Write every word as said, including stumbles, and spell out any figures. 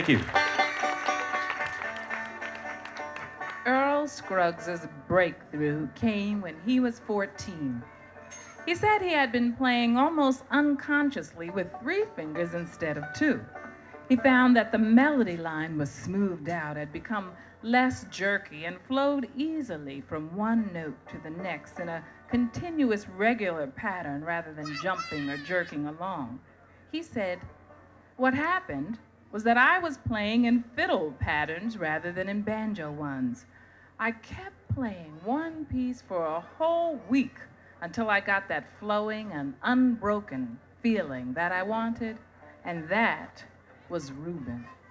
Thank you. Earl Scruggs' breakthrough came when he was fourteen. He said he had been playing almost unconsciously with three fingers instead of two. He found that the melody line was smoothed out, had become less jerky, and flowed easily from one note to the next in a continuous, regular pattern rather than jumping or jerking along. He said, what happened was that I was playing in fiddle patterns rather than in banjo ones. I kept playing one piece for a whole week until I got that flowing and unbroken feeling that I wanted, and that was Reuben.